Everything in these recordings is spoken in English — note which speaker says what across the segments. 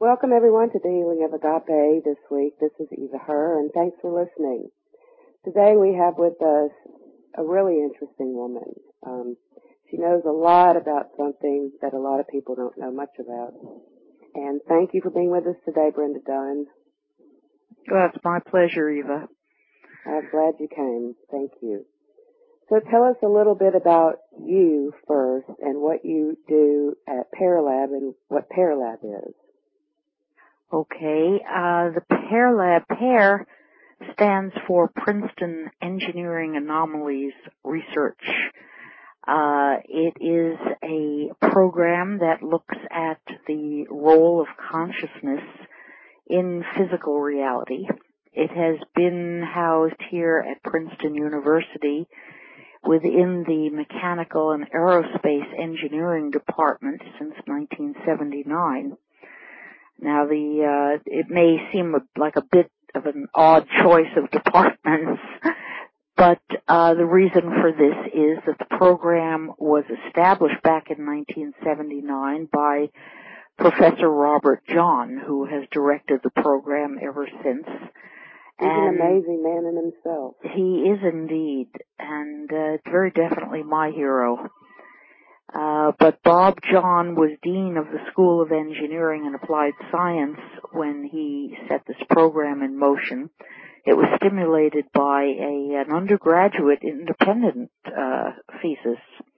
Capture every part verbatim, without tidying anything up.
Speaker 1: Welcome everyone to the Healing of Agape this week. This is Eva Herr, and thanks for listening. Today we have with us a really interesting woman. Um, she knows a lot about something that a lot of people don't know much about. And thank you for being with us today, Brenda Dunn.
Speaker 2: Well, it's my pleasure, Eva.
Speaker 1: I'm glad you came. Thank you. So tell us a little bit about you first and what you do at Paralab and what Paralab is.
Speaker 2: Okay, uh, the Paralab, PAIR, stands for Princeton Engineering Anomalies Research. Uh, it is a program that looks at the role of consciousness in physical reality. It has been housed here at Princeton University within the Mechanical and Aerospace Engineering Department since nineteen seventy-nine. Now, the uh, it may seem like a bit of an odd choice of departments, but uh, the reason for this is that the program was established back in nineteen seventy-nine by Professor Robert John, who has directed the program ever since.
Speaker 1: He's
Speaker 2: and
Speaker 1: an amazing man in himself.
Speaker 2: He is indeed, and uh, it's very definitely my hero. Uh, but Bob John was Dean of the School of Engineering and Applied Science when he set this program in motion. It was stimulated by a, an undergraduate independent uh, thesis.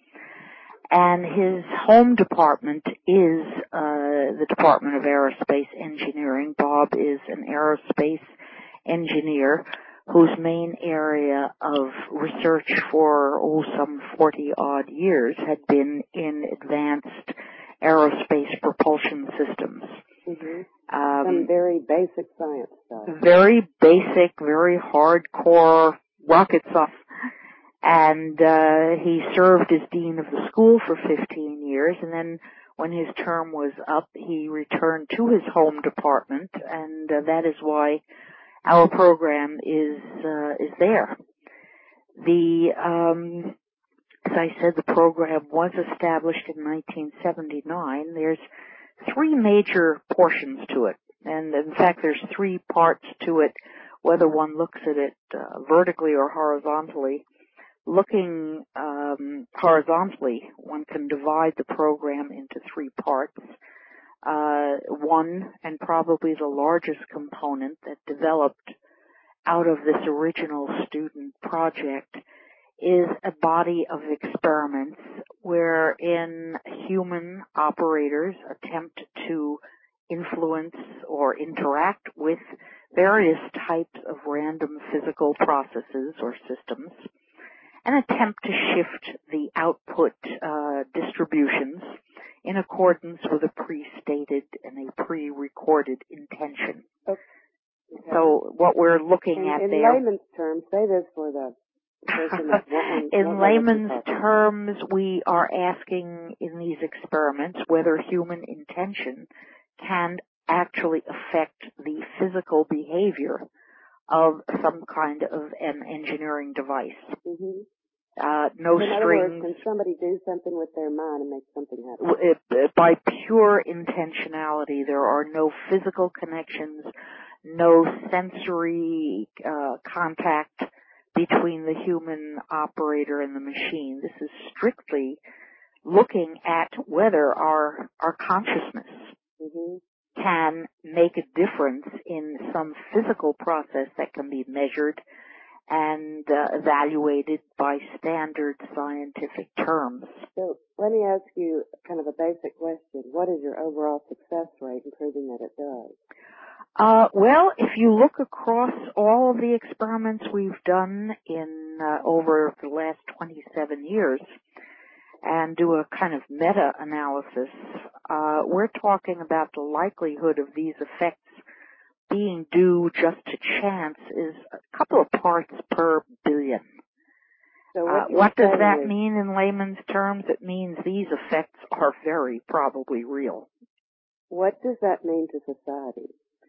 Speaker 2: And his home department is uh, the Department of Aerospace Engineering. Bob is an aerospace engineer whose main area of research for, oh, some forty-odd years had been in advanced aerospace propulsion systems.
Speaker 1: Mm-hmm.
Speaker 2: Um,
Speaker 1: Some very basic science stuff.
Speaker 2: Very basic, very hardcore rocket stuff. And uh, he served as dean of the school for fifteen years, and then when his term was up, he returned to his home department, and uh, that is why our program is uh, is there. The um, as I said, the program was established in nineteen seventy-nine. There's three major portions to it, and in fact, there's three parts to it, whether one looks at it uh, vertically or horizontally. Looking um, horizontally, one can divide the program into three parts. Uh, one, and probably the largest component that developed out of this original student project, is a body of experiments wherein human operators attempt to influence or interact with various types of random physical processes or systems, and attempt to shift the output uh, distributions in accordance with a pre-stated and a pre-recorded intention.
Speaker 1: Okay.
Speaker 2: So what we're looking
Speaker 1: in,
Speaker 2: at
Speaker 1: in
Speaker 2: there...
Speaker 1: In layman's terms, say this for the person that won't,
Speaker 2: In
Speaker 1: won't
Speaker 2: layman's terms, we are asking in these experiments whether human intention can actually affect the physical behavior of some kind of an engineering device.
Speaker 1: Mm-hmm.
Speaker 2: Uh, no
Speaker 1: in
Speaker 2: strings.
Speaker 1: other words, can somebody do something with their mind and make something happen?
Speaker 2: It, it, by pure intentionality, there are no physical connections, no sensory uh, contact between the human operator and the machine. This is strictly looking at whether our our consciousness
Speaker 1: mm-hmm.
Speaker 2: can make a difference in some physical process that can be measured and uh, evaluated by standard scientific terms.
Speaker 1: So let me ask you kind of a basic question. What is your overall success rate in proving that it does?
Speaker 2: Uh, well, if you look across all of the experiments we've done in uh, over the last twenty-seven years and do a kind of meta-analysis, uh, we're talking about the likelihood of these effects being due just to chance is a couple of parts per billion.
Speaker 1: So
Speaker 2: what, uh, what does that is, mean in layman's terms? It means these effects are very probably real.
Speaker 1: What does that mean to society?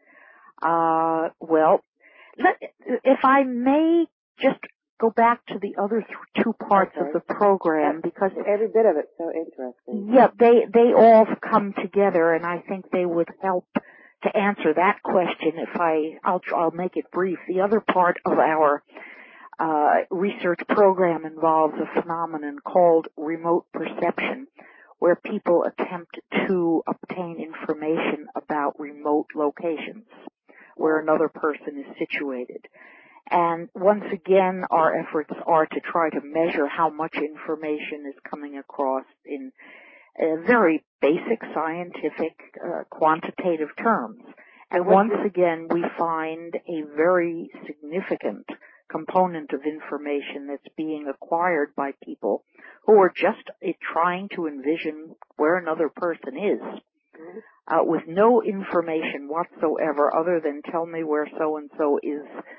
Speaker 2: Uh, well, let, if I may just go back to the other th- two parts
Speaker 1: okay.
Speaker 2: of the program,
Speaker 1: That's,
Speaker 2: because
Speaker 1: every bit of it's so interesting.
Speaker 2: Yeah, they they all come together, and I think they would help to answer that question, if I, I'll, I'll make it brief. The other part of our uh, research program involves a phenomenon called remote perception, where people attempt to obtain information about remote locations where another person is situated. And once again, our efforts are to try to measure how much information is coming across in uh, very basic scientific uh, quantitative terms. And once again, we find a very significant component of information that's being acquired by people who are just uh, trying to envision where another person is, uh, with no information whatsoever other than tell me where so-and-so is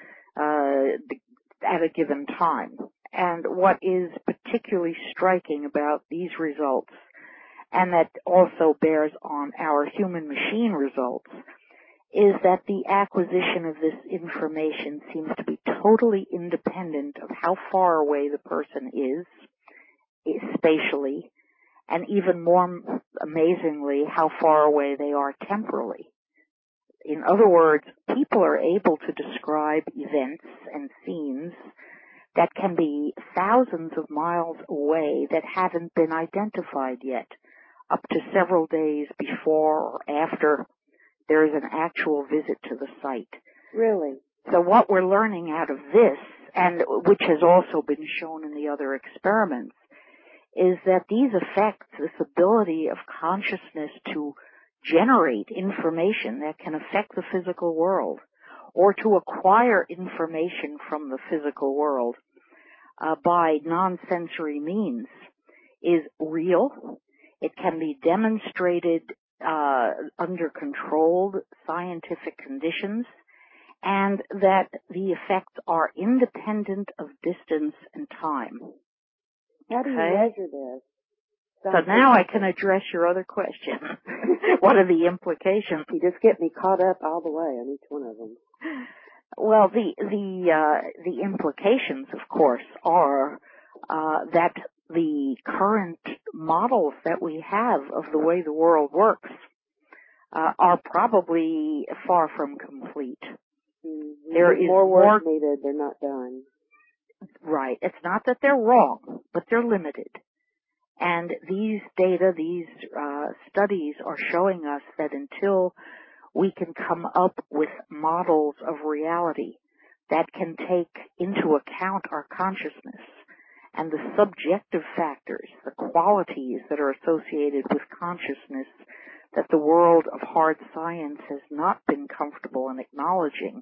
Speaker 2: uh, at a given time. And what is particularly striking about these results, and that also bears on our human-machine results, is that the acquisition of this information seems to be totally independent of how far away the person is, is spatially, and even more amazingly, how far away they are temporally. In other words, people are able to describe events and scenes that can be thousands of miles away that haven't been identified yet, up to several days before or after there is an actual visit to the site.
Speaker 1: Really?
Speaker 2: So what we're learning out of this, and which has also been shown in the other experiments, is that these effects, this ability of consciousness to generate information that can affect the physical world, or to acquire information from the physical world uh, by non-sensory means, is real. It can be demonstrated uh, under controlled scientific conditions, and that the effects are independent of distance and time.
Speaker 1: How do you
Speaker 2: Okay?
Speaker 1: measure this?
Speaker 2: So now I can address your other question. What are the implications?
Speaker 1: You just get me caught up all the way on each one of them.
Speaker 2: Well, the the uh, the implications, of course, are uh, that the current models that we have of the way the world works uh, are probably far from complete.
Speaker 1: Mm-hmm.
Speaker 2: There
Speaker 1: There's
Speaker 2: is
Speaker 1: more work
Speaker 2: more
Speaker 1: needed. They're not done.
Speaker 2: Right. It's not that they're wrong, but they're limited. And these data, these uh, studies are showing us that until we can come up with models of reality that can take into account our consciousness and the subjective factors, the qualities that are associated with consciousness that the world of hard science has not been comfortable in acknowledging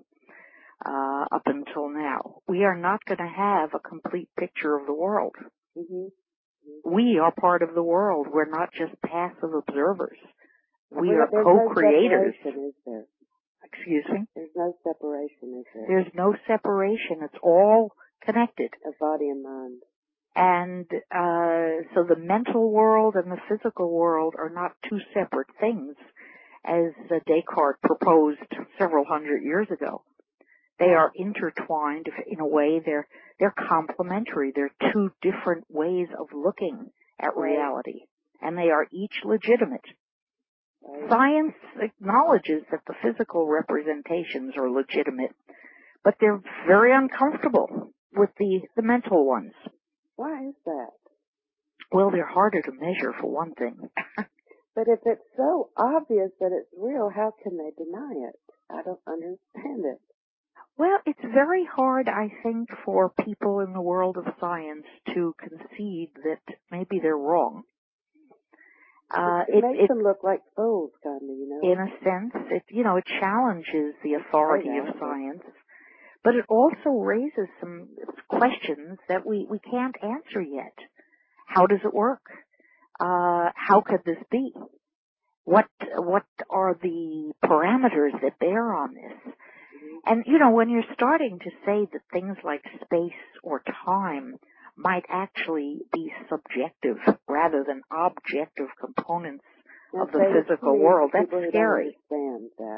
Speaker 2: uh, up until now, we are not going to have a complete picture of the world.
Speaker 1: Mm-hmm.
Speaker 2: We are part of the world. We're not just passive observers. We
Speaker 1: well,
Speaker 2: are
Speaker 1: there's
Speaker 2: co-creators.
Speaker 1: No separation, is there?
Speaker 2: Excuse me?
Speaker 1: There's no separation, is there?
Speaker 2: There's no separation. It's all connected.
Speaker 1: Of body and mind.
Speaker 2: And uh, so the mental world and the physical world are not two separate things, as uh, Descartes proposed several hundred years ago. They are intertwined in a way. They're they're complementary. They're two different ways of looking at reality, and they are each legitimate. Right. Science acknowledges that the physical representations are legitimate, but they're very uncomfortable with the, the mental ones.
Speaker 1: Why is that?
Speaker 2: Well, they're harder to measure, for one thing.
Speaker 1: But if it's so obvious that it's real, how can they deny it? I don't understand it.
Speaker 2: Well, it's very hard, I think, for people in the world of science to concede that maybe they're wrong.
Speaker 1: Uh, it, it makes it, them look like fools, kind of, you know.
Speaker 2: In a sense, it you know it challenges the authority oh, yeah, of science, but it also raises some questions that we we can't answer yet. How does it work? Uh, how could this be? What what are the parameters that bear on this? And, you know, when you're starting to say that things like space or time might actually be subjective rather than objective components now, of the physical world, that's scary.
Speaker 1: I don't understand that.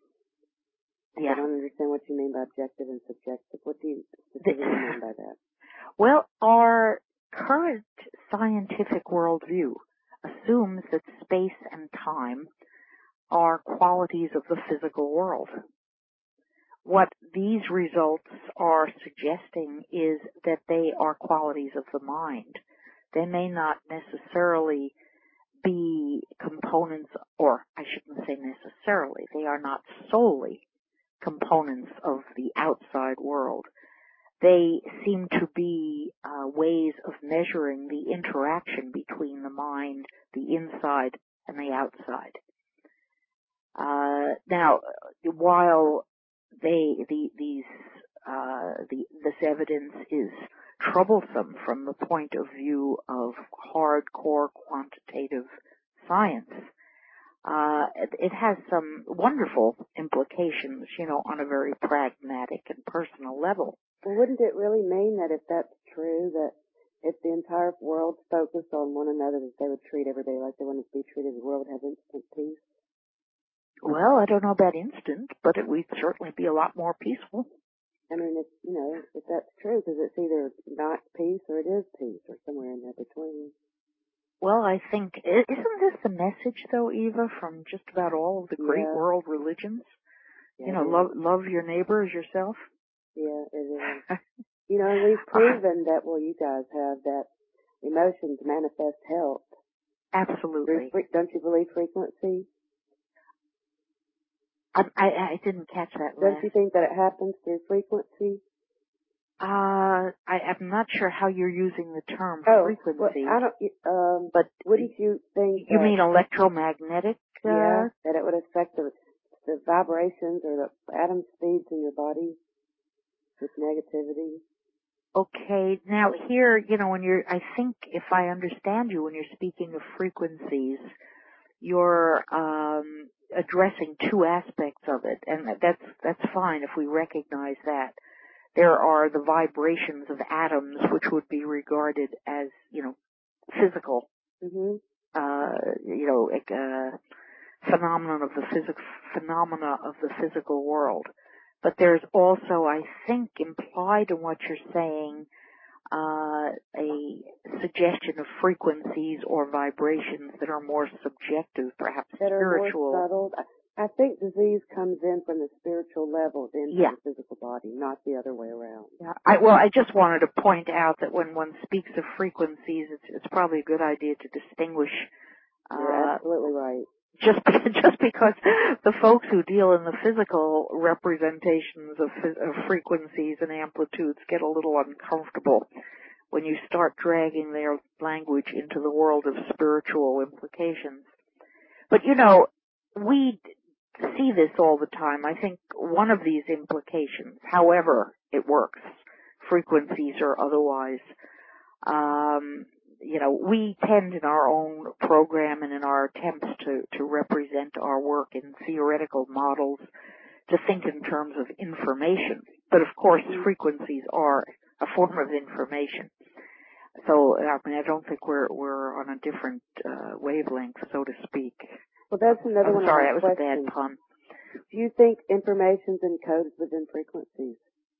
Speaker 2: Yeah.
Speaker 1: I don't understand what you mean by objective and subjective. What do you specifically mean by that?
Speaker 2: Well, our current scientific worldview assumes that space and time are qualities of the physical world. What these results are suggesting is that they are qualities of the mind. They may not necessarily be components, or I shouldn't say necessarily, they are not solely components of the outside world. They seem to be uh, ways of measuring the interaction between the mind, the inside, and the outside. Uh, now, while they, the, these, uh, the, this evidence is troublesome from the point of view of hardcore quantitative science, uh, it, it has some wonderful implications, you know, on a very pragmatic and personal level.
Speaker 1: Well, wouldn't it really mean that if that's true, that if the entire world focused on one another, that they would treat everybody like they wanted to be treated, the world would have instant peace?
Speaker 2: Well, I don't know about instant, but it would certainly be a lot more peaceful.
Speaker 1: I mean, if, you know, if that's true, because it's either not peace or it is peace, or somewhere in there between.
Speaker 2: Well, I think, isn't this the message, though, Eva, from just about all of the great
Speaker 1: yeah.
Speaker 2: world religions?
Speaker 1: Yeah,
Speaker 2: you know, love love your neighbor as yourself?
Speaker 1: Yeah, it is. You know, and we've proven that, well, you guys have, that emotions manifest health.
Speaker 2: Absolutely.
Speaker 1: Don't you believe frequency?
Speaker 2: I, I, I didn't catch that last.
Speaker 1: Don't you think that it happens through frequency?
Speaker 2: Uh, I, I'm not sure how you're using the term
Speaker 1: oh,
Speaker 2: frequency.
Speaker 1: Well, I don't, um,
Speaker 2: but
Speaker 1: wouldn't you think
Speaker 2: You
Speaker 1: that,
Speaker 2: mean electromagnetic? Uh,
Speaker 1: yeah, that it would affect the, the vibrations or the atom speeds in your body with negativity?
Speaker 2: Okay, now here, you know, when you're, I think if I understand you, when you're speaking of frequencies, you're um, addressing two aspects of it, and that's that's fine if we recognize that. There are the vibrations of atoms, which would be regarded as, you know, physical,
Speaker 1: mm-hmm.
Speaker 2: uh, you know, like, uh, phenomenon of the physics, phenomena of the physical world. But there's also, I think, implied in what you're saying, uh, a suggestion of frequencies or vibrations that are more subjective, perhaps
Speaker 1: that
Speaker 2: spiritual.
Speaker 1: Are more subtle. I think disease comes in from the spiritual level into
Speaker 2: yeah.
Speaker 1: the physical body, not the other way around.
Speaker 2: Yeah. I, well, I just wanted to point out that when one speaks of frequencies, it's, it's probably a good idea to distinguish.
Speaker 1: You're
Speaker 2: uh,
Speaker 1: absolutely right.
Speaker 2: Just just because the folks who deal in the physical representations of, of frequencies and amplitudes get a little uncomfortable when you start dragging their language into the world of spiritual implications. But, you know, we see this all the time. I think one of these implications, however it works, frequencies or otherwise, um, you know, we tend in our own program and in our attempts to, to represent our work in theoretical models to think in terms of information. But of course, frequencies are a form of information. So, I mean, I don't think we're, we're on a different, uh, wavelength, so to speak.
Speaker 1: Well, that's another
Speaker 2: I'm
Speaker 1: one
Speaker 2: sorry,
Speaker 1: of my
Speaker 2: that was
Speaker 1: questions.
Speaker 2: a bad pun.
Speaker 1: Do you think information's encoded within frequencies?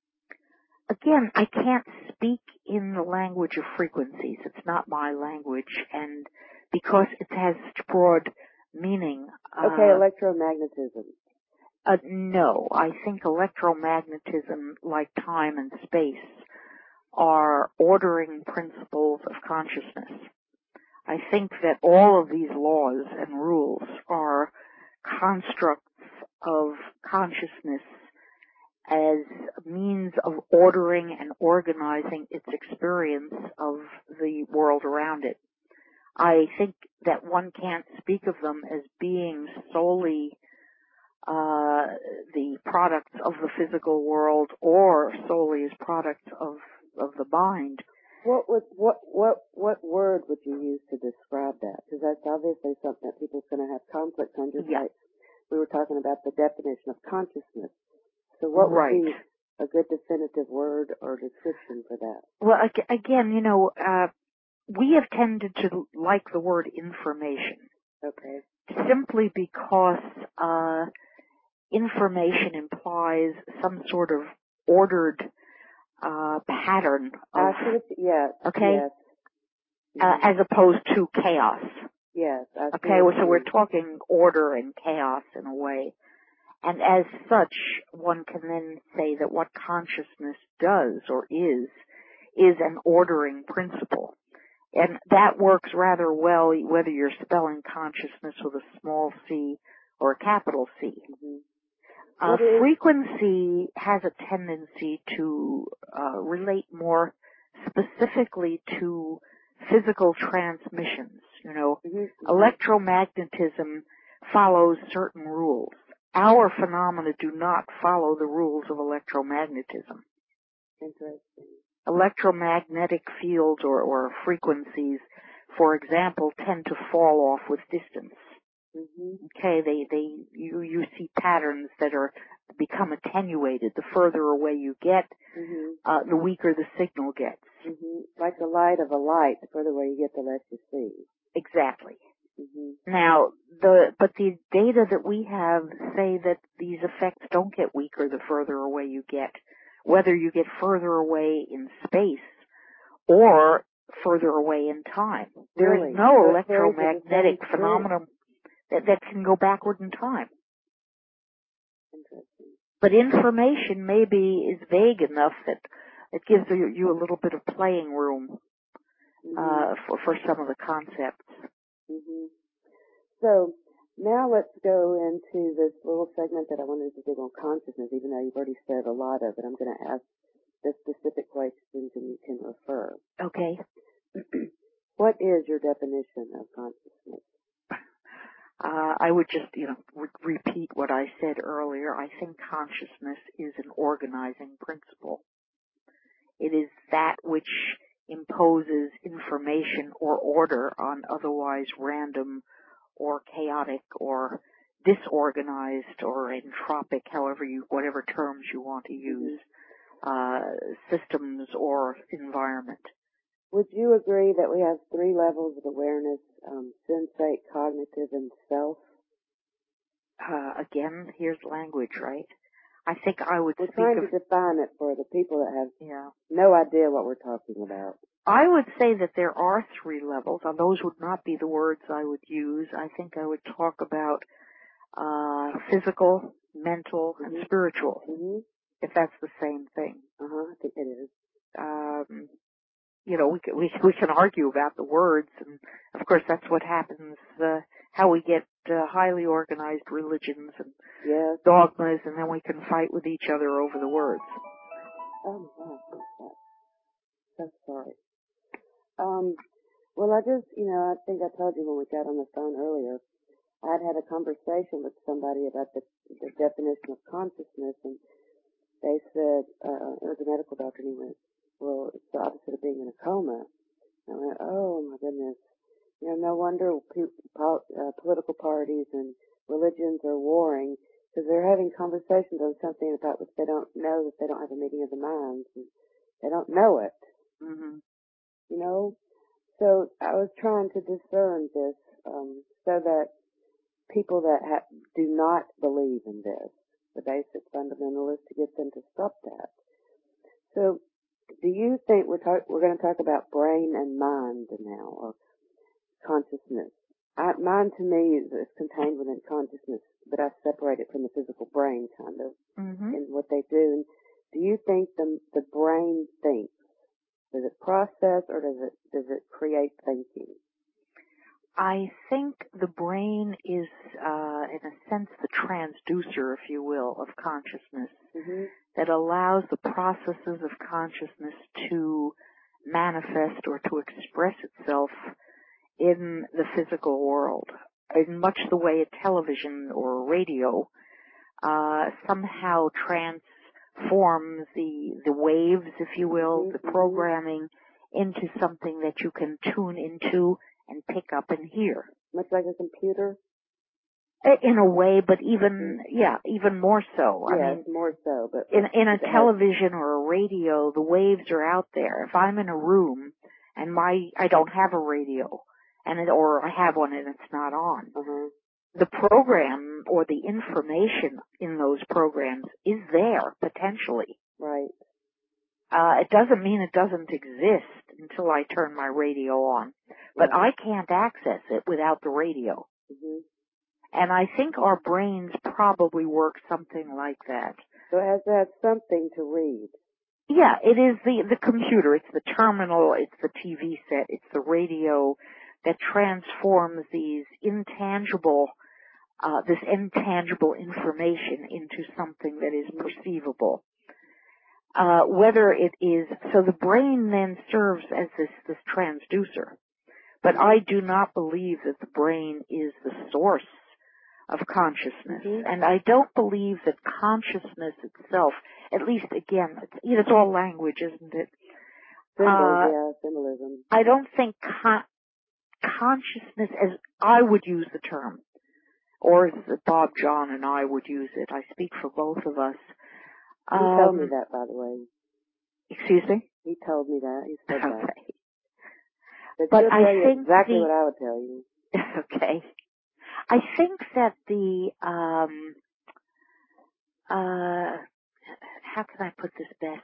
Speaker 2: Again, I can't speak in the language of frequencies. It's not my language, and because it has such broad meaning.
Speaker 1: Okay,
Speaker 2: uh,
Speaker 1: electromagnetism.
Speaker 2: Uh, no, I think electromagnetism, like time and space, are ordering principles of consciousness. I think that all of these laws and rules are constructs of consciousness as a means of ordering and organizing its experience of the world around it. I think that one can't speak of them as being solely uh the products of the physical world or solely as products of of the mind.
Speaker 1: What would what what what word would you use to describe that? Because that's obviously something that people's going to have conflict on, just
Speaker 2: yeah.
Speaker 1: like we were talking about the definition of consciousness. So what
Speaker 2: right.
Speaker 1: would be a good definitive word or description for that?
Speaker 2: Well, again, you know, uh, we have tended to like the word information.
Speaker 1: Okay.
Speaker 2: Simply because uh, information implies some sort of ordered uh, pattern of,
Speaker 1: Accurate, yes.
Speaker 2: okay,
Speaker 1: Yes.
Speaker 2: uh,
Speaker 1: Mm-hmm.
Speaker 2: as opposed to chaos.
Speaker 1: Yes. I
Speaker 2: Okay,
Speaker 1: see.
Speaker 2: so we're talking order and chaos in a way. And as such, one can then say that what consciousness does or is, is an ordering principle. And that works rather well whether you're spelling consciousness with a small c or a capital C.
Speaker 1: Mm-hmm.
Speaker 2: Uh, frequency has a tendency to uh, relate more specifically to physical transmissions. You know,
Speaker 1: mm-hmm.
Speaker 2: electromagnetism follows certain rules. Our phenomena do not follow the rules of electromagnetism.
Speaker 1: Interesting.
Speaker 2: Electromagnetic fields or, or frequencies, for example, tend to fall off with distance.
Speaker 1: Mm-hmm.
Speaker 2: Okay, they, they, you, you see patterns that are, become attenuated. The further away you get,
Speaker 1: mm-hmm.
Speaker 2: uh, the weaker the signal gets.
Speaker 1: Mm-hmm. Like the light of a light, the further away you get, the less you see.
Speaker 2: Exactly.
Speaker 1: Mm-hmm.
Speaker 2: Now, the, but the data that we have say that these effects don't get weaker the further away you get, whether you get further away in space or further away in time. There
Speaker 1: Really?
Speaker 2: is no
Speaker 1: So
Speaker 2: electromagnetic phenomenon that, that can go backward in time.
Speaker 1: Interesting.
Speaker 2: But information maybe is vague enough that it gives you, you a little bit of playing room
Speaker 1: mm-hmm.
Speaker 2: uh, for, for some of the concepts.
Speaker 1: Mm-hmm. So now let's go into this little segment that I wanted to dig on consciousness, even though you've already said a lot of it. I'm going to ask the specific questions and you can refer.
Speaker 2: Okay.
Speaker 1: What is your definition of consciousness?
Speaker 2: Uh, I would just, you know, re- repeat what I said earlier. I think consciousness is an organizing principle. It is that which imposes information or order on otherwise random or chaotic or disorganized or entropic, however you, whatever terms you want to use, uh, systems or environment.
Speaker 1: Would you agree that we have three levels of awareness, um, sensate, cognitive, and self?
Speaker 2: Uh, again, here's language, right? I think I would
Speaker 1: We're
Speaker 2: speak
Speaker 1: trying
Speaker 2: of,
Speaker 1: to define it for the people that have
Speaker 2: yeah.
Speaker 1: no idea what we're talking about.
Speaker 2: I would say that there are three levels, and those would not be the words I would use. I think I would talk about uh physical, mental,
Speaker 1: mm-hmm.
Speaker 2: and spiritual,
Speaker 1: mm-hmm.
Speaker 2: if that's the same thing.
Speaker 1: Uh-huh, I think it is.
Speaker 2: Um, you know, we can, we, we can argue about the words, and of course that's what happens, uh, how we get uh, highly organized religions and
Speaker 1: yes.
Speaker 2: dogmas, and then we can fight with each other over the words.
Speaker 1: Oh, my God. So sorry. Um, well, I just, you know, I think I told you when we got on the phone earlier, I'd had a conversation with somebody about the, the definition of consciousness, and they said, uh, it was a medical doctor, and he went, well, it's the opposite of being in a coma. And I went, oh, my goodness. You know, no wonder pe- po- uh, political parties and religions are warring, because they're having conversations on something about which they don't know, that they don't have a meeting of the minds, and they don't know it.
Speaker 2: Mm-hmm.
Speaker 1: You know? So I was trying to discern this, um, so that people that ha- do not believe in this, the basic fundamentalists, to get them to stop that. So, do you think we're talk- we're going to talk about brain and mind now, or consciousness? I, mind to me is, is contained within consciousness, but I separate it from the physical brain, kind of,
Speaker 2: Mm-hmm.
Speaker 1: in what they do. And do you think the the brain thinks? Does it process, or does it does it create thinking?
Speaker 2: I think the brain is, uh, in a sense, the transducer, if you will, of consciousness,
Speaker 1: mm-hmm.
Speaker 2: that allows the processes of consciousness to manifest or to express itself in the physical world, in much the way a television or radio uh, somehow transforms the the waves, if you will,
Speaker 1: mm-hmm.
Speaker 2: the programming into something that you can tune into and pick up and hear.
Speaker 1: Much like a computer?
Speaker 2: In a way, but even, yeah, even more so.
Speaker 1: Yes,
Speaker 2: I mean,
Speaker 1: more so. But
Speaker 2: in, in a
Speaker 1: has...
Speaker 2: television or a radio, the waves are out there. If I'm in a room and my, I don't have a radio, and it, or I have one and it's not on,
Speaker 1: uh-huh.
Speaker 2: the program or the information in those programs is there, potentially.
Speaker 1: Right.
Speaker 2: Uh, it doesn't mean it doesn't exist until I turn my radio on. But
Speaker 1: Yeah.
Speaker 2: I can't access it without the radio.
Speaker 1: Mhm.
Speaker 2: And I think our brains probably work something like that.
Speaker 1: So it has to have something to read.
Speaker 2: Yeah, it is the, the computer, it's the terminal, it's the T V set, it's the radio that transforms these intangible, uh, this intangible information into something that is perceivable. Uh, whether it is, so the brain then serves as this, this transducer. But I do not believe that the brain is the source of consciousness.
Speaker 1: Mm-hmm.
Speaker 2: And I don't believe that consciousness itself, at least again, it's, you know, it's all language, isn't it?
Speaker 1: Symbols,
Speaker 2: Uh,
Speaker 1: yeah, symbolism.
Speaker 2: I don't think con- consciousness, as I would use the term, or as Bob, John, and I would use it, I speak for both of us.
Speaker 1: He
Speaker 2: Um,
Speaker 1: told me that, by the way.
Speaker 2: Excuse me?
Speaker 1: He told me that. He said that.
Speaker 2: Okay.
Speaker 1: But,
Speaker 2: But
Speaker 1: he'll
Speaker 2: I
Speaker 1: tell you
Speaker 2: think
Speaker 1: exactly
Speaker 2: the,
Speaker 1: what I would tell you.
Speaker 2: Okay. I think that the, um, uh, how can I put this best?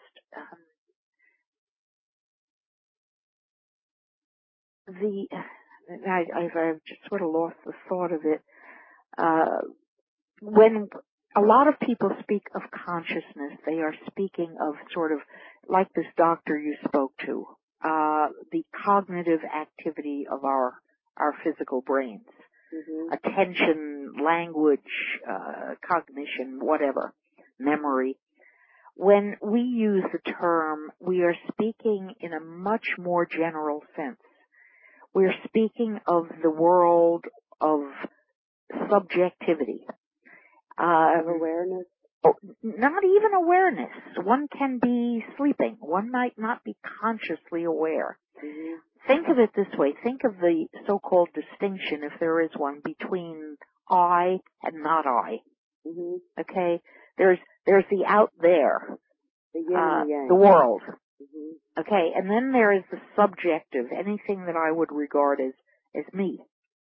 Speaker 2: Um, the, I, I've, I've just sort of lost the thought of it. Uh, when a lot of people speak of consciousness, they are speaking of sort of, like this doctor you spoke to, uh, the cognitive activity of our, our physical brains.
Speaker 1: Mm-hmm.
Speaker 2: Attention, language, uh, cognition, whatever, memory. When we use the term, we are speaking in a much more general sense. We're speaking of the world of subjectivity. Uh,
Speaker 1: Of awareness?
Speaker 2: Not even awareness. One can be sleeping. One might not be consciously aware.
Speaker 1: Mm-hmm.
Speaker 2: Think of it this way. Think of the so-called distinction, if there is one, between I and not I.
Speaker 1: Mm-hmm.
Speaker 2: Okay? There's, there's the out there.
Speaker 1: The yin
Speaker 2: uh,
Speaker 1: and the yang.
Speaker 2: the world.
Speaker 1: Mm-hmm.
Speaker 2: Okay? And then there is the subjective, anything that I would regard as, as me.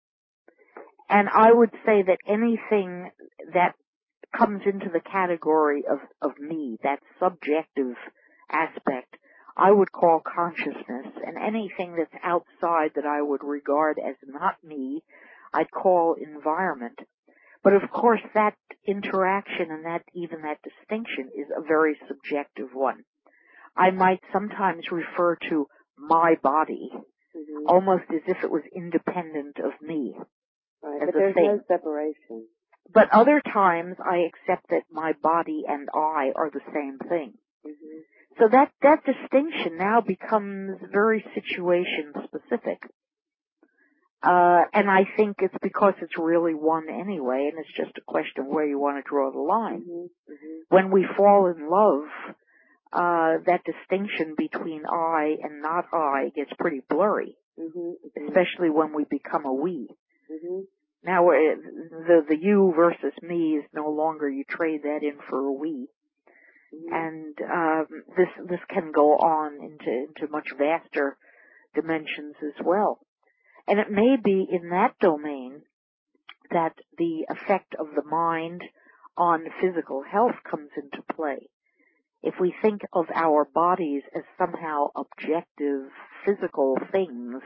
Speaker 2: And I would say that anything that comes into the category of, of me, that subjective aspect, I would call consciousness, and anything that's outside that I would regard as not me, I'd call environment. But of course that interaction and that, even that distinction is a very subjective one. I might sometimes refer to my body, mm-hmm. almost as if it was independent of me.
Speaker 1: Right, but there's thing. no separation.
Speaker 2: But other times I accept that my body and I are the same thing. Mm-hmm. So that, that distinction now becomes very situation specific. Uh, and I think it's because it's really one anyway, and it's just a question of where you want to draw the line. Mm-hmm. Mm-hmm. When we fall in love, uh, that distinction between I and not I gets pretty blurry. Mm-hmm. Mm-hmm. Especially when we become a we. Mm-hmm. Now, the, the you versus me is no longer, you trade that in for a we. Mm-hmm. And, um, this, this can go on into, into much vaster dimensions as well. And it may be in that domain that the effect of the mind on physical health comes into play. If we think of our bodies as somehow objective physical things,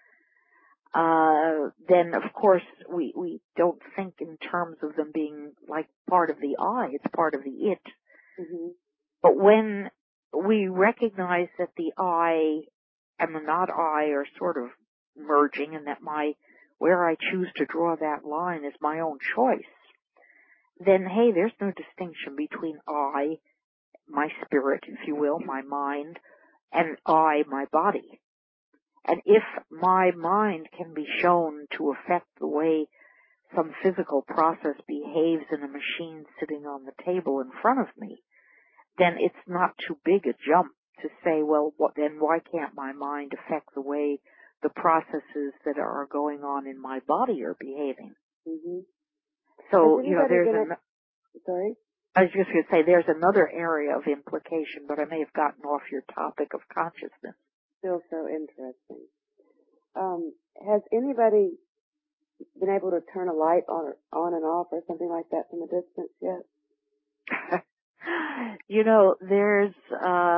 Speaker 2: Uh, then of course we, we don't think in terms of them being like part of the I, it's part of the it. Mm-hmm. But when we recognize that the I and the not I are sort of merging, and that my, where I choose to draw that line is my own choice, then hey, there's no distinction between I, my spirit, if you will, my mind, and I, my body. And if my mind can be shown to affect the way some physical process behaves in a machine sitting on the table in front of me, then it's not too big a jump to say, well, what, then why can't my mind affect the way the processes that are going on in my body are behaving? Mm-hmm. So, you know, there's
Speaker 1: gonna... an... Sorry?
Speaker 2: I was just going to say there's another area of implication, but I may have gotten off your topic of consciousness.
Speaker 1: Still so interesting. Um, has anybody been able to turn a light on or, on and off or something like that from a distance yet?
Speaker 2: You know, there's uh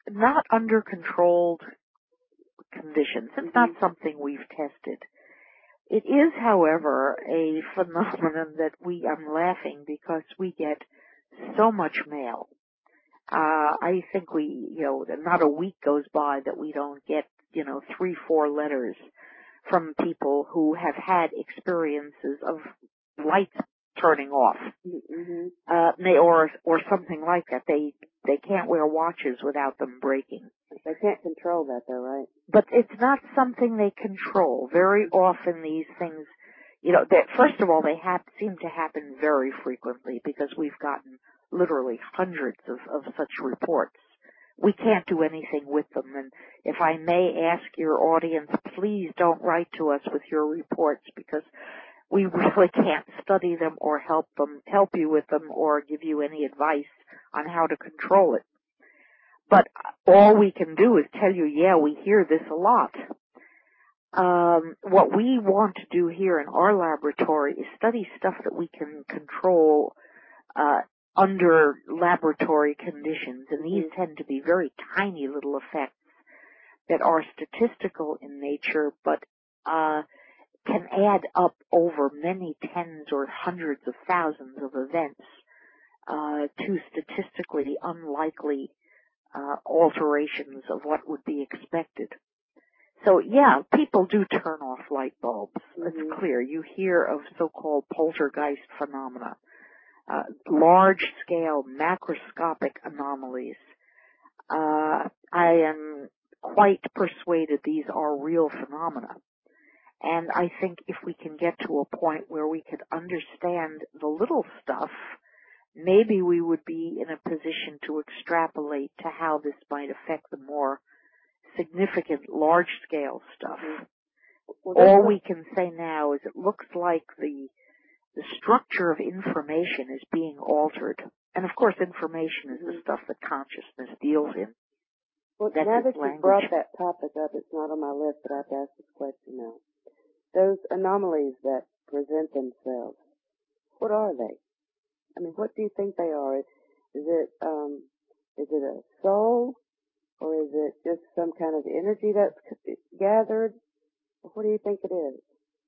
Speaker 2: not under controlled conditions. It's not something we've tested. It is, however, a phenomenon that we, I'm laughing because we get so much mail. Uh, I think we, you know, not a week goes by that we don't get, you know, three, four letters from people who have had experiences of lights turning off, mm-hmm. uh, they, or or something like that. They they can't wear watches without them breaking.
Speaker 1: They can't control that, though, right?
Speaker 2: But it's not something they control. Very often, these things, you know, that first of all, they have seem to happen very frequently because we've gotten literally hundreds of, of such reports. We can't do anything with them, and if I may ask your audience, please don't write to us with your reports because we really can't study them or help them, help you with them or give you any advice on how to control it. But all we can do is tell you, yeah, we hear this a lot. Um, what we want to do here in our laboratory is study stuff that we can control uh, under laboratory conditions, and these tend to be very tiny little effects that are statistical in nature, but uh, can add up over many tens or hundreds of thousands of events uh, to statistically unlikely uh, alterations of what would be expected. So, yeah, people do turn off light bulbs. Mm-hmm. It's clear. You hear of so-called poltergeist phenomena, uh, large-scale macroscopic anomalies. Uh, I am quite persuaded these are real phenomena. And I think if we can get to a point where we could understand the little stuff, maybe we would be in a position to extrapolate to how this might affect the more significant large-scale stuff. Well, all we can say now is it looks like the the structure of information is being altered. And, of course, information is the stuff that consciousness deals in.
Speaker 1: Well,
Speaker 2: That's
Speaker 1: now that
Speaker 2: language.
Speaker 1: you brought that topic up, it's not on my list, but I have to ask this question now. Those anomalies that present themselves, what are they? I mean, what do you think they are? Is it um, is it a soul, or is it just some kind of energy that's gathered? What do you think it is?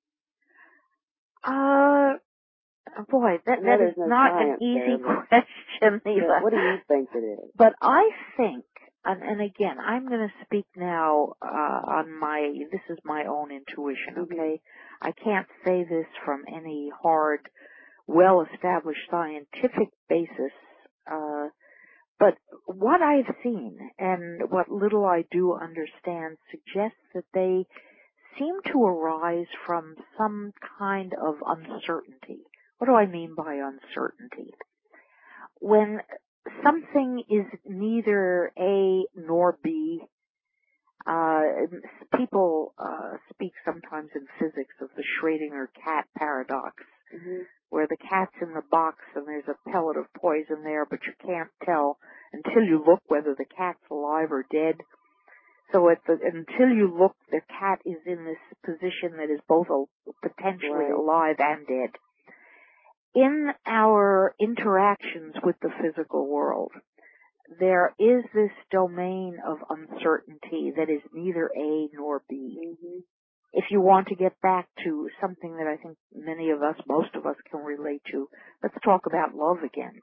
Speaker 2: Uh, boy, that, that is
Speaker 1: no
Speaker 2: not an easy there, question, Eva.
Speaker 1: What do you think it is?
Speaker 2: But I think, and, and again, I'm going to speak now uh, on my, this is my own intuition, okay? Mm-hmm. I can't say this from any hard, well-established scientific basis, uh, but what I've seen and what little I do understand suggests that they seem to arise from some kind of uncertainty. What do I mean by uncertainty? When something is neither A nor B, uh, people uh, speak sometimes in physics of the Schrödinger cat paradox, mm-hmm. where the cat's in the box and there's a pellet of poison there, but you can't tell until you look whether the cat's alive or dead. So at the, until you look, the cat is in this position that is both a, potentially right. alive and dead. In our interactions with the physical world, there is this domain of uncertainty that is neither A nor B. Mm-hmm. If you want to get back to something that I think many of us, most of us can relate to, let's talk about love again.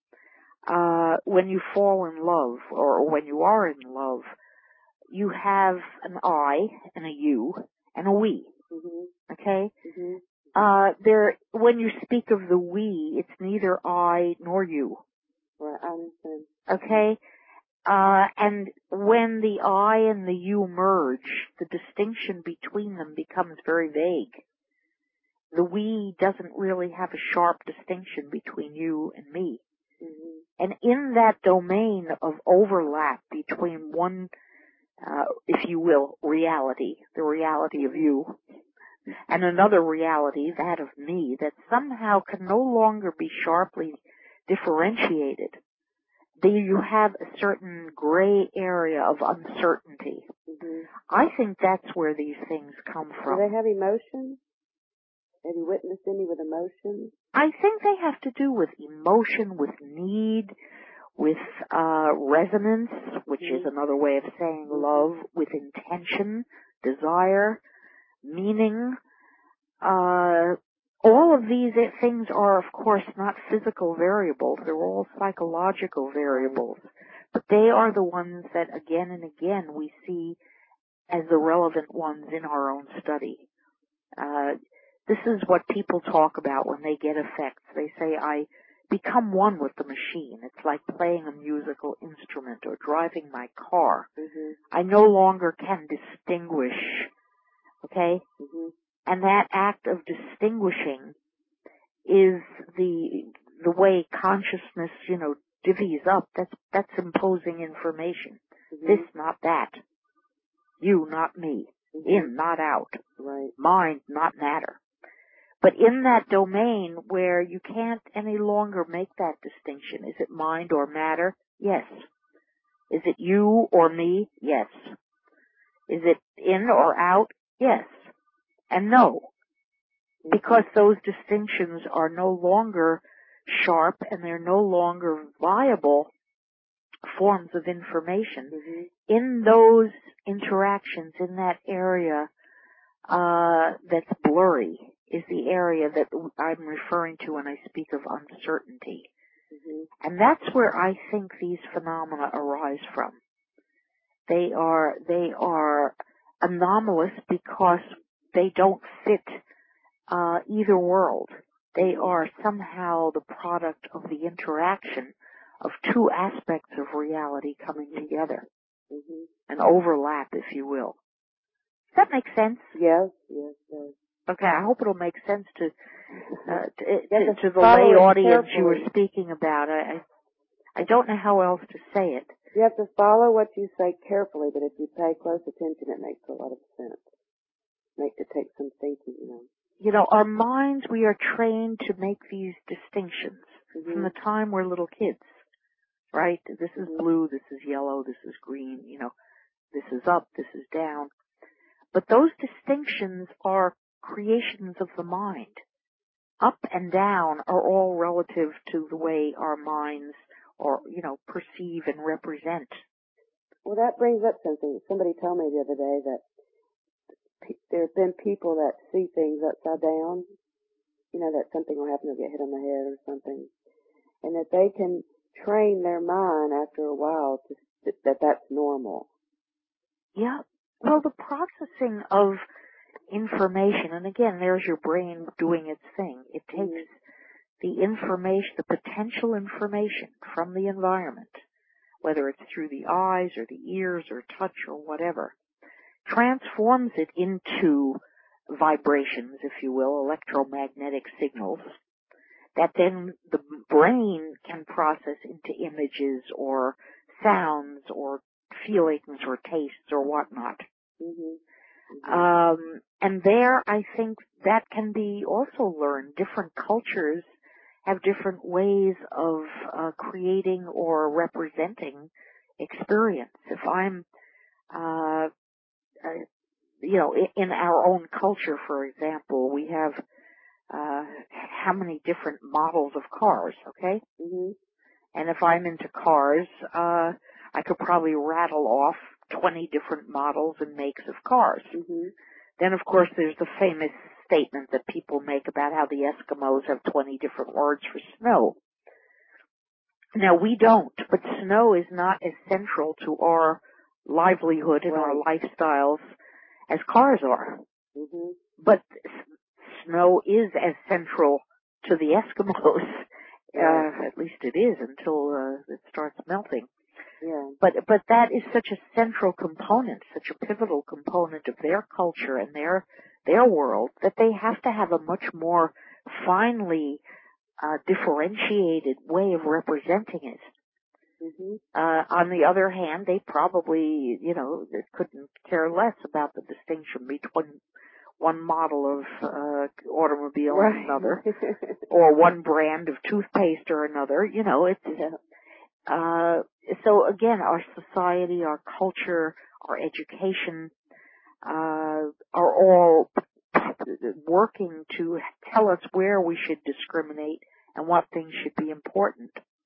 Speaker 2: Uh, when you fall in love, or when you are in love, you have an I and a you and a we. Mm-hmm. Okay? Mm-hmm. Uh, there, when you speak of the we, it's neither I nor you.
Speaker 1: Right, I understand.
Speaker 2: Okay? Uh, and when the I and the you merge, the distinction between them becomes very vague. The we doesn't really have a sharp distinction between you and me. Mm-hmm. And in that domain of overlap between one, uh, if you will, reality, the reality of you, and another reality, that of me, that somehow can no longer be sharply differentiated, there you have a certain gray area of uncertainty. Mm-hmm. I think that's where these things come from.
Speaker 1: Do they have emotions? Have you witnessed any with emotions?
Speaker 2: I think they have to do with emotion, with need, with uh, resonance, which
Speaker 1: mm-hmm.
Speaker 2: is another way of saying love, with intention, desire, meaning. Uh, all of these things are, of course, not physical variables. They're all psychological variables. But they are the ones that again and again we see as the relevant ones in our own study. Uh, this is what people talk about when they get effects. They say, I become one with the machine. It's like playing a musical instrument or driving my car.
Speaker 1: Mm-hmm.
Speaker 2: I no longer can distinguish, okay?
Speaker 1: Mm-hmm.
Speaker 2: And that act of distinguishing is the the way consciousness, you know, divvies up. That's that's imposing information.
Speaker 1: Mm-hmm.
Speaker 2: This, not that. You, not me.
Speaker 1: Mm-hmm.
Speaker 2: In, not out.
Speaker 1: Right.
Speaker 2: Mind, not matter. But in that domain where you can't any longer make that distinction, is it mind or matter? Yes. Is it you or me? Yes. Is it in or out? Yes. And no. Because those distinctions are no longer sharp and they're no longer viable forms of information.
Speaker 1: Mm-hmm.
Speaker 2: In those interactions, in that area uh, that's blurry, is the area that I'm referring to when I speak of uncertainty.
Speaker 1: Mm-hmm.
Speaker 2: And that's where I think these phenomena arise from. They are, they are anomalous because they don't fit uh, either world. They are somehow the product of the interaction of two aspects of reality coming together.
Speaker 1: Mm-hmm.
Speaker 2: An overlap, if you will. Does that make sense?
Speaker 1: Yes, yes, yes.
Speaker 2: Okay, I hope it'll make sense to uh, to,
Speaker 1: yeah,
Speaker 2: to, to the lay audience carefully. You were speaking about. I, I I don't know how else to say it.
Speaker 1: You have to follow what you say carefully, but if you pay close attention, it makes a lot of sense. Makes it take some thinking, you know.
Speaker 2: You know, our minds, we are trained to make these distinctions
Speaker 1: mm-hmm.
Speaker 2: from the time we're little kids, right? This is blue, this is yellow, this is green, you know, this is up, this is down. But those distinctions are creations of the mind. Up and down are all relative to the way our minds, or, you know, perceive and represent.
Speaker 1: Well, that brings up something. Somebody told me the other day that there have been people that see things upside down, you know, that something will happen, they'll get hit on the head or something, and that they can train their mind after a while to, that that's normal.
Speaker 2: Yeah. Well, the processing of information, and again, there's your brain doing its thing. It takes mm-hmm. the information, the potential information from the environment, whether it's through the eyes or the ears or touch or whatever, transforms it into vibrations, if you will, electromagnetic signals, that then the brain can process into images or sounds or feelings or tastes or whatnot.
Speaker 1: Mm-hmm. Mm-hmm.
Speaker 2: Um, and there, I think that can be also learned. Different cultures have different ways of uh, creating or representing experience. If I'm uh, uh you know, in, in our own culture, for example, we have uh how many different models of cars, okay?
Speaker 1: Mm-hmm.
Speaker 2: And if I'm into cars, uh I could probably rattle off twenty different models and makes of cars.
Speaker 1: Mm-hmm.
Speaker 2: Then, of course, there's the famous statement that people make about how the Eskimos have twenty different words for snow. Now, we don't, but snow is not as central to our livelihood and
Speaker 1: right.
Speaker 2: our lifestyles as cars are.
Speaker 1: Mm-hmm.
Speaker 2: But snow is as central to the Eskimos,
Speaker 1: right.
Speaker 2: uh, at least it is until uh, it starts melting.
Speaker 1: Yeah.
Speaker 2: But but that is such a central component, such a pivotal component of their culture and their their world, that they have to have a much more finely uh, differentiated way of representing it.
Speaker 1: Mm-hmm.
Speaker 2: Uh, on the other hand, they probably, you know, couldn't care less about the distinction between one model of uh, automobile
Speaker 1: right.
Speaker 2: and another, or one brand of toothpaste or another. You know, it's
Speaker 1: yeah.
Speaker 2: uh, so again, our society, our culture, our education uh, are all working to tell us where we should discriminate and what things should be important.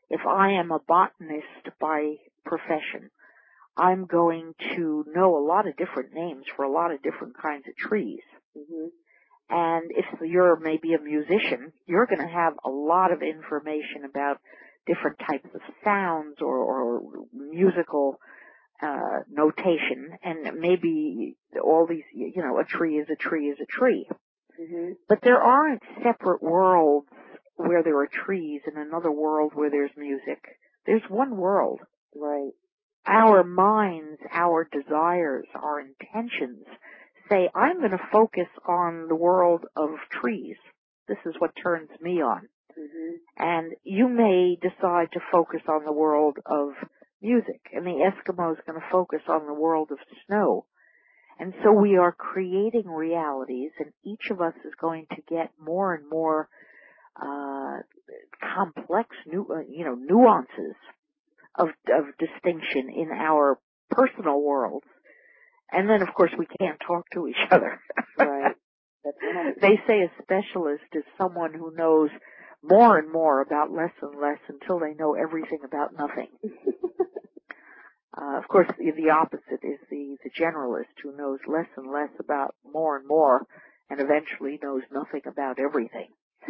Speaker 2: if I am a botanist by profession, I'm going to know a lot of different names for a lot of different kinds of trees.
Speaker 1: Mm-hmm.
Speaker 2: And if you're maybe a musician, you're going to have a lot of information about different types of sounds or, or musical uh, notation, and maybe all these, you know, a tree is a tree is a tree.
Speaker 1: Mm-hmm.
Speaker 2: But there aren't separate worlds where there are trees and another world where there's music. There's one world.
Speaker 1: Right.
Speaker 2: Our minds, our desires, our intentions say, I'm going to focus on the world of trees. This is what turns me on.
Speaker 1: Mm-hmm.
Speaker 2: And you may decide to focus on the world of music, and the Eskimo is going to focus on the world of snow. And so we are creating realities, and each of us is going to get more and more uh complex, nu- uh, you know, nuances of of distinction in our personal worlds. And then, of course, we can't talk to each other.
Speaker 1: Right. That's right.
Speaker 2: They say a specialist is someone who knows more and more about less and less until they know everything about nothing. Uh, of course, the, the opposite is the, the generalist who knows less and less about more and more and eventually knows nothing about everything.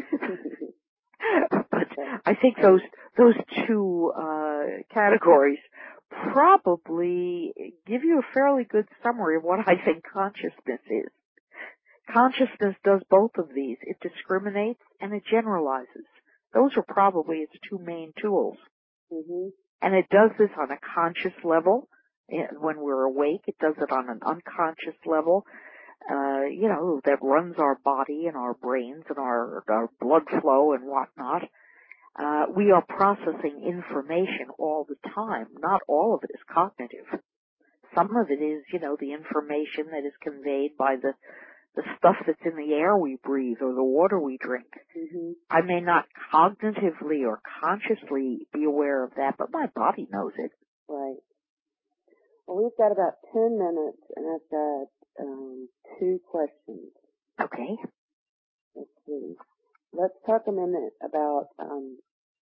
Speaker 2: But I think those those two uh, categories probably give you a fairly good summary of what I think consciousness is. Consciousness does both of these. It discriminates and it generalizes. Those are probably its two main tools.
Speaker 1: Mm-hmm.
Speaker 2: And it does this on a conscious level. When we're awake, it does it on an unconscious level, uh, you know, that runs our body and our brains and our, our blood flow and whatnot. Uh, we are processing information all the time. Not all of it is cognitive. Some of it is, you know, the information that is conveyed by the the stuff that's in the air we breathe or the water we drink.
Speaker 1: Mm-hmm.
Speaker 2: I may not cognitively or consciously be aware of that, but my body knows it.
Speaker 1: Right. Well, we've got about ten minutes, and I've got um, two questions.
Speaker 2: Okay.
Speaker 1: Let's see. Let's talk a minute about um,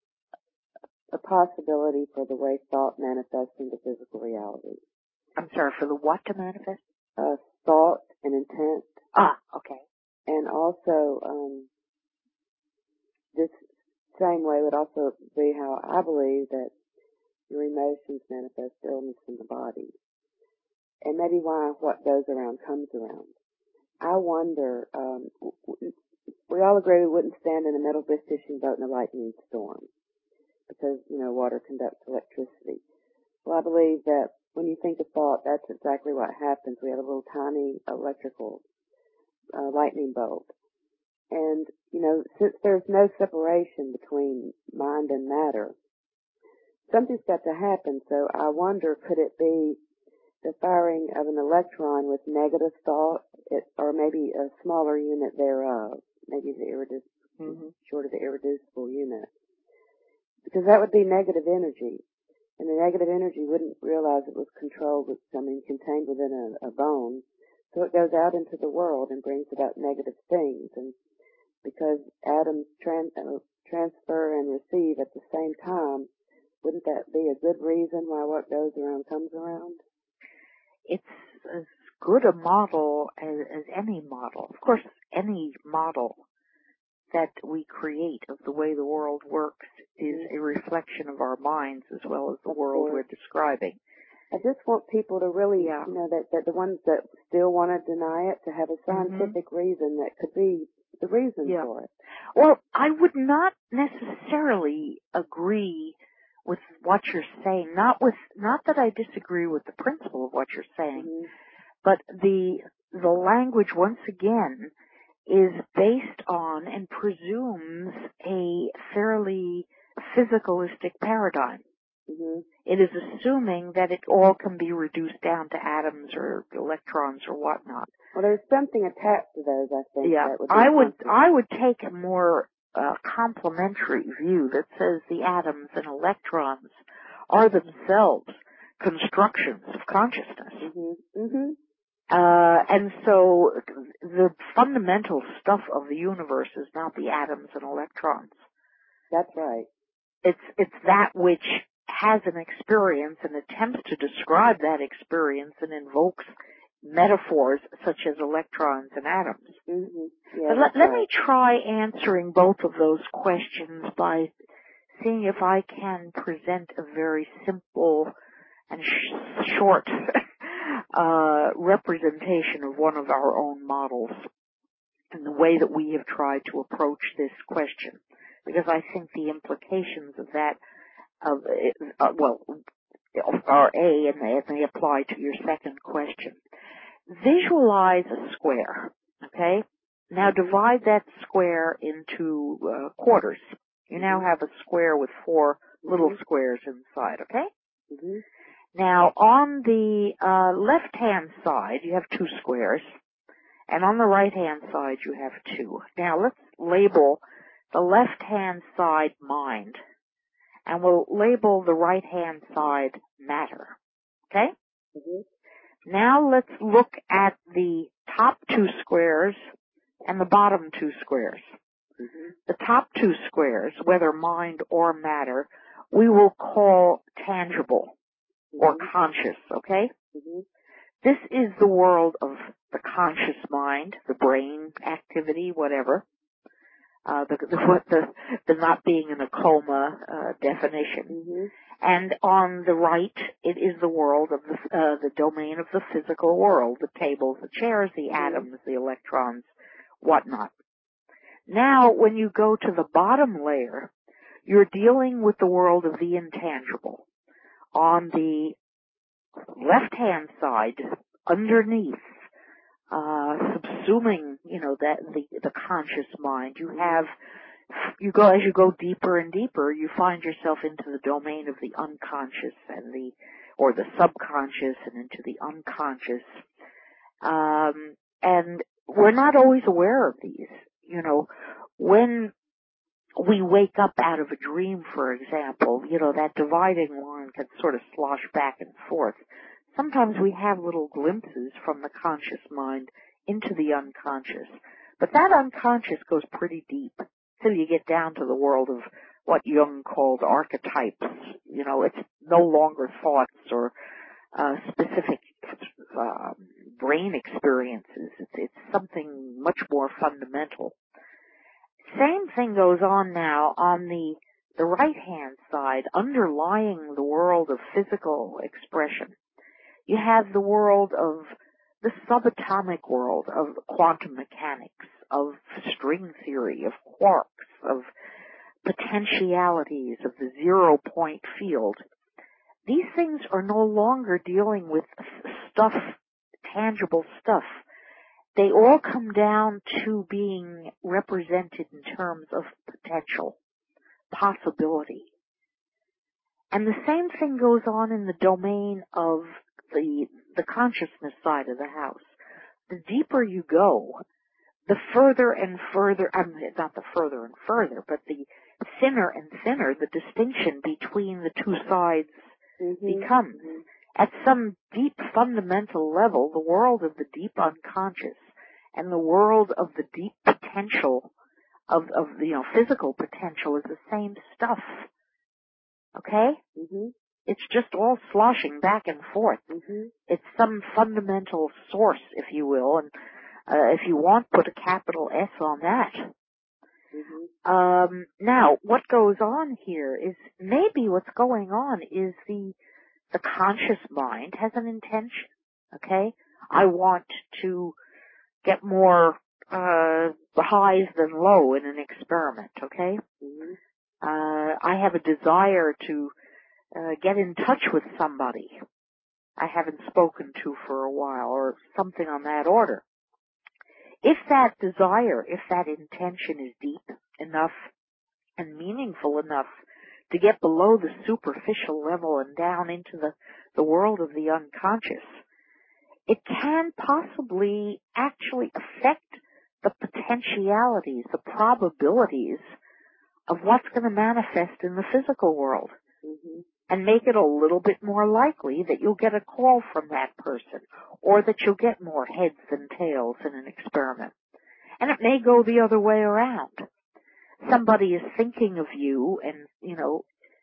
Speaker 1: the possibility for the way thought manifests into physical reality.
Speaker 2: I'm sorry, for the what to manifest?
Speaker 1: Uh, thought and intent.
Speaker 2: Ah, okay.
Speaker 1: And also, um, this same way would also be how I believe that your emotions manifest illness in the body. And maybe why what goes around comes around. I wonder, um, we all agree we wouldn't stand in the middle of this fishing boat in a lightning storm because, you know, water conducts electricity. Well, I believe that when you think of thought, that's exactly what happens. We have a little tiny electrical uh, lightning bolt. And, you know, since there's no separation between mind and matter, something's got to happen. So I wonder, could it be the firing of an electron with negative thought, it, or maybe a smaller unit thereof, maybe the irreducible, mm-hmm. short of the irreducible unit? Because that would be negative energy. And the negative energy wouldn't realize it was controlled with something contained within a, a bone. So it goes out into the world and brings about negative things. And because atoms trans, uh, transfer and receive at the same time, wouldn't that be a good reason why what goes around comes around?
Speaker 2: It's as good a model as, as any model. Of course, any model that we create of the way the world works is a reflection of our minds as well as the world we're describing.
Speaker 1: I just want people to really,
Speaker 2: yeah.
Speaker 1: you know, that, that the ones that still want to deny it, to have a scientific mm-hmm. reason that could be the reason
Speaker 2: yeah.
Speaker 1: for it.
Speaker 2: Well, I would not necessarily agree with what you're saying. Not with, not that I disagree with the principle of what you're saying, mm-hmm. but the the language once again is based on and presumes a fairly physicalistic paradigm. Mm-hmm. It is assuming that it all can be reduced down to atoms or electrons or whatnot.
Speaker 1: Well, there's something attached to those, I think.
Speaker 2: Yeah,
Speaker 1: that would
Speaker 2: I would I would take a more uh, complementary view that says the atoms and electrons are themselves constructions of consciousness.
Speaker 1: Mm-hmm. Mm-hmm.
Speaker 2: Uh, and so the fundamental stuff of the universe is not the atoms and electrons.
Speaker 1: That's right.
Speaker 2: it's, it's that which has an experience and attempts to describe that experience and invokes metaphors such as electrons and atoms.
Speaker 1: Mm-hmm. Yeah,
Speaker 2: but let,
Speaker 1: right.
Speaker 2: let me try answering both of those questions by seeing if I can present a very simple and sh- short uh, representation of one of our own models and the way that we have tried to approach this question, because I think the implications of that, of uh, well, are A, and they, and they apply to your second question. Visualize a square, okay? Now divide that square into uh, quarters. You now have a square with four little
Speaker 1: Mm-hmm.
Speaker 2: squares inside, okay?
Speaker 1: Mm-hmm.
Speaker 2: Now, on the uh, left-hand side, you have two squares, and on the right-hand side, you have two. Now, let's label the left-hand side mind, and we'll label the right-hand side matter, okay?
Speaker 1: Mm-hmm.
Speaker 2: Now, let's look at the top two squares and the bottom two squares.
Speaker 1: Mm-hmm.
Speaker 2: The top two squares, whether mind or matter, we will call tangible or conscious, okay?
Speaker 1: Mm-hmm.
Speaker 2: This is the world of the conscious mind, the brain activity, whatever, uh, the, the, the, the not being in a coma uh, definition.
Speaker 1: Mm-hmm.
Speaker 2: And on the right, it is the world of the, uh, the domain of the physical world, the tables, the chairs, the
Speaker 1: Mm-hmm.
Speaker 2: atoms, the electrons, whatnot. Now, when you go to the bottom layer, you're dealing with the world of the intangible. On the left-hand side, underneath, uh, subsuming, you know, that the the conscious mind, you have, you go as you go deeper and deeper, you find yourself into the domain of the unconscious and the, or the subconscious and into the unconscious. Um, and we're not always aware of these. You know, when we wake up out of a dream, for example, you know, that dividing line can sort of slosh back and forth. Sometimes we have little glimpses from the conscious mind into the unconscious. But that unconscious goes pretty deep till you get down to the world of what Jung called archetypes. You know, it's no longer thoughts or uh, specific uh, brain experiences. It's, it's something much more fundamental. Same thing goes on now on the the right-hand side, underlying the world of physical expression. You have the world of the subatomic world of quantum mechanics, of string theory, of quarks, of potentialities, of the zero-point field. These things are no longer dealing with stuff, tangible stuff. They all come down to being represented in terms of potential, possibility. And the same thing goes on in the domain of the the consciousness side of the house. The deeper you go, the further and further, I mean, not the further and further, but the thinner and thinner the distinction between the two sides mm-hmm. becomes. Mm-hmm. At some deep fundamental level, the world of the deep unconscious and the world of the deep potential of, of you know, physical potential is the same stuff. Okay?
Speaker 1: Mm-hmm.
Speaker 2: It's just all sloshing back and forth.
Speaker 1: Mm-hmm.
Speaker 2: It's some fundamental source, if you will, and uh, if you want, put a capital S on that. Mm-hmm. Um, now, what goes on here is maybe what's going on is the the conscious mind has an intention. Okay, I want to get more uh, highs than low in an experiment. Okay, mm-hmm. uh, I have a desire to uh, get in touch with somebody I haven't spoken to for a while, or something on that order. If that desire, if that intention is deep enough and meaningful enough to get below the superficial level and down into the, the world of the unconscious, it can possibly actually affect the potentialities, the probabilities of what's going to manifest in the physical world. Mm-hmm. And make it a little bit more likely that you'll get a call from that person, or that you'll get more heads than tails in an experiment. And it may go the other way around. Somebody is thinking of you and, you know,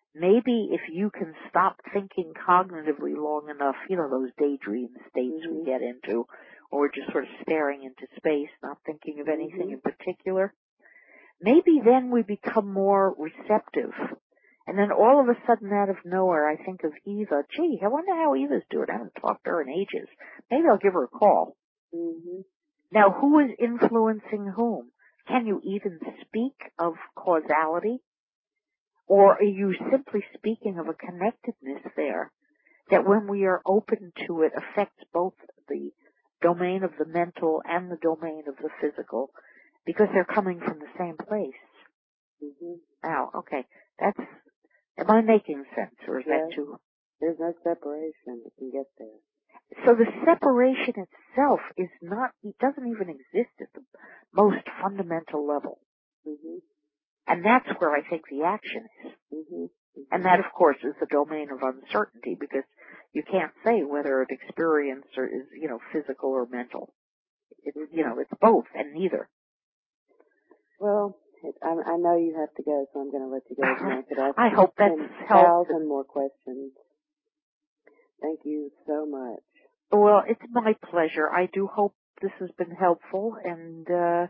Speaker 2: maybe if you can stop thinking cognitively long enough, you know, those daydream states
Speaker 1: Mm-hmm.
Speaker 2: we get into, or we're just sort of staring into space, not thinking of anything
Speaker 1: Mm-hmm.
Speaker 2: in particular, maybe then we become more receptive. And then all of a sudden, out of nowhere, I think of Eva. Gee, I wonder how Eva's doing. I haven't talked to her in ages. Maybe I'll give her a call.
Speaker 1: Mm-hmm.
Speaker 2: Now, who is influencing whom? Can you even speak of causality? Or are you simply speaking of a connectedness there that when we are open to it affects both the domain of the mental and the domain of the physical because they're coming from the same place?
Speaker 1: Mm-hmm.
Speaker 2: Now, okay, that's, am I making sense or is
Speaker 1: Yes.
Speaker 2: that too?
Speaker 1: There's no separation that can get there.
Speaker 2: So the separation itself is not, it doesn't even exist at the most fundamental level.
Speaker 1: Mm-hmm.
Speaker 2: And that's where I think the action is.
Speaker 1: Mm-hmm.
Speaker 2: And that, of course, is the domain of uncertainty because you can't say whether an experience or is, you know, physical or mental. It's, you know, it's both and neither.
Speaker 1: Well, it, I, I know you have to go, so I'm going to let you go. And I could ask
Speaker 2: I hope that's
Speaker 1: ten
Speaker 2: helped.
Speaker 1: thousand more questions. Thank you so much.
Speaker 2: Well, it's my pleasure. I do hope this has been helpful, and uh,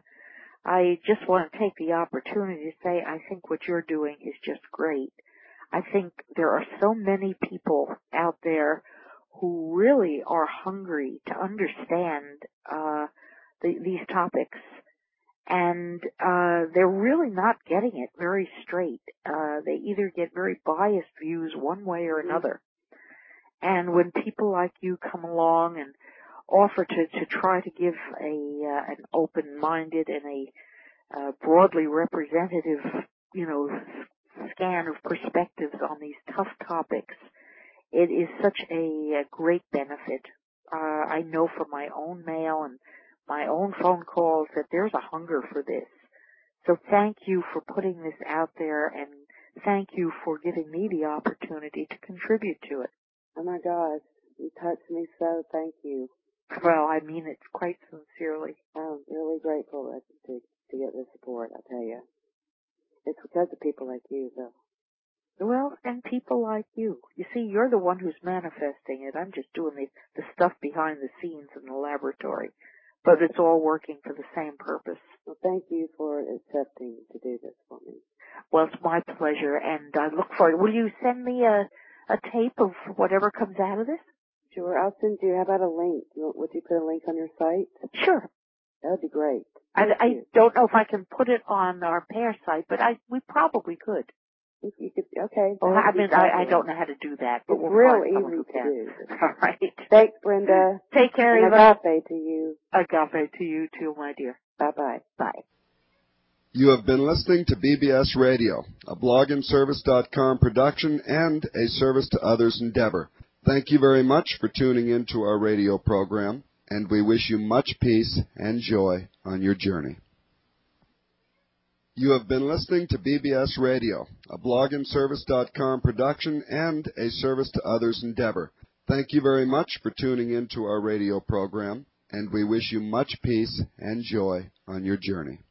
Speaker 2: I just want to take the opportunity to say I think what you're doing is just great. I think there are so many people out there who really are hungry to understand uh, the, these topics, and uh, they're really not getting it very straight. Uh, they either get very biased views one way or another. And when people like you come along and offer to, to try to give a uh, an open-minded and a uh, broadly representative, you know, scan of perspectives on these tough topics, it is such a, a great benefit. Uh, I know from my own mail and my own phone calls that there's a hunger for this. So thank you for putting this out there, and thank you for giving me the opportunity to contribute to it.
Speaker 1: Oh my gosh, you touched me so. Thank you.
Speaker 2: Well, I mean it quite sincerely.
Speaker 1: I'm really grateful to to get the support. I tell you, it's because of people like you, though.
Speaker 2: Well, and people like you. You see, you're the one who's manifesting it. I'm just doing the the stuff behind the scenes in the laboratory, but it's all working for the same purpose.
Speaker 1: Well, thank you for accepting to do this for me.
Speaker 2: Well, it's my pleasure, and I look forward. Will you send me a a tape of whatever comes out of this?
Speaker 1: Sure, I'll send you. How about a link? Would you put a link on your site?
Speaker 2: Sure.
Speaker 1: That would be great.
Speaker 2: I, I don't know if I can put it on our pair site, but I we probably could.
Speaker 1: If you could, okay.
Speaker 2: Well, I mean, I, I don't know how to do that, but
Speaker 1: it's
Speaker 2: we'll
Speaker 1: real
Speaker 2: find someone
Speaker 1: easy
Speaker 2: who
Speaker 1: to
Speaker 2: can.
Speaker 1: do.
Speaker 2: All right.
Speaker 1: Thanks, Brenda.
Speaker 2: Take care,
Speaker 1: and
Speaker 2: Eva.
Speaker 1: Agape to you.
Speaker 2: Agape to you too, my dear.
Speaker 1: Bye-bye.
Speaker 2: Bye.
Speaker 3: You have been listening to B B S Radio, a blog and service dot com production and a service to others endeavor. Thank you very much for tuning in to our radio program, and we wish you much peace and joy on your journey. You have been listening to B B S Radio, a blog and service dot com production and a service to others endeavor. Thank you very much for tuning in to our radio program, and we wish you much peace and joy on your journey.